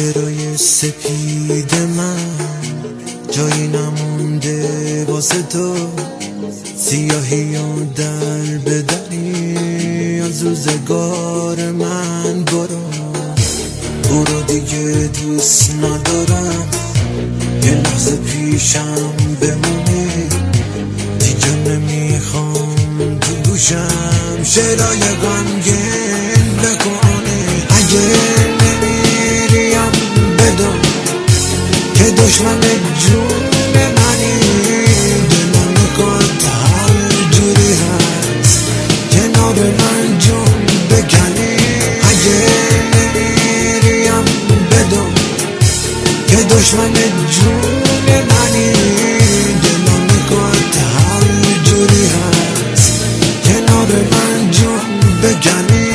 شعرهای سپید من جایی نمونده واسه تو، سیاهی و در بدری از روزگار من. برو دیگه دوست ندارم، یه لحظه پیشم بمونی، دیگه نمیخوام تو گوشم شعرهای غمگین بکنی. اگه نمیریم بدون که دشمن جون منی، دلم میخواد هر جوری هست کنار من جون بکنی. اگه نمیریم بدون که دشمن جون منی، دلم میخواد هر جوری هست کنار من جون بکنی.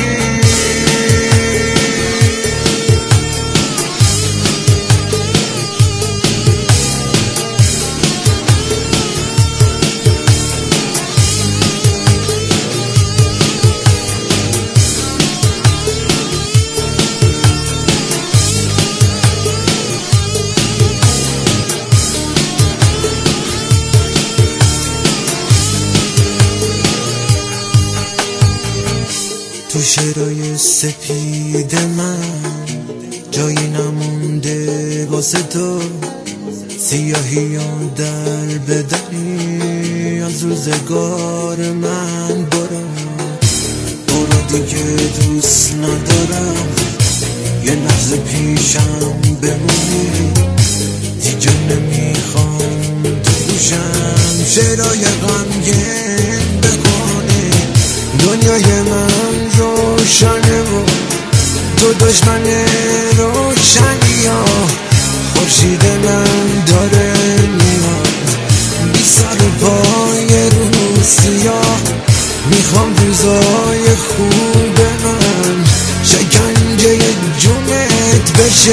تو شعرهای سپید من جایی نمونده واسه تو، سیاهی و در بدری از روزگار من. برو دیگه دوست ندارم، یه لحظه پیشم بمونی، دیگه نمیخوام تو گوشم شعرهای غمگین بکنی. دنیای من روشنه و تو دشمن روشنی ها، خورشید من داره میاد بی سر و پای رو سیاه. میخوام روزای خوب من شکنجه جونت بشه،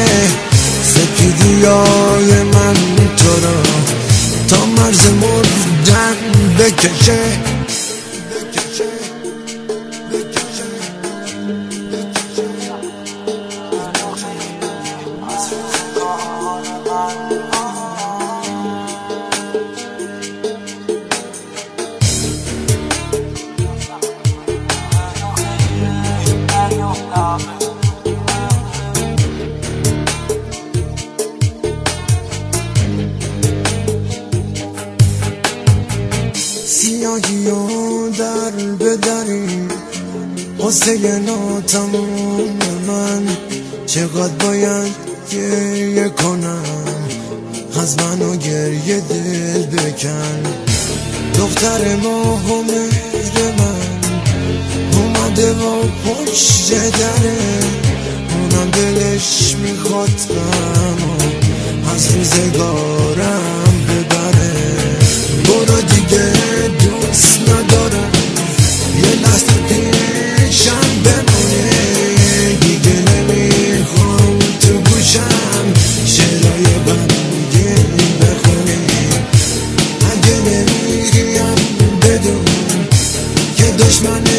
سپیدیای من تو را تا مرز مردن بکشه. سیاهی و در بدری قصه ناتمام من، چقدر باید گریه کنم از منو گریه دل بکن. دختر ماه و مهر من اومده و پشت دره، اونم دلش میخواد غمو از روزگارم ببره. برو دیگه دوست ندارم، یه لحظه پیشم بمونه، دیگه نمیخوام تو گوشم شعرهای غمگین بخونی. اگه نمیریم بدون که دشمن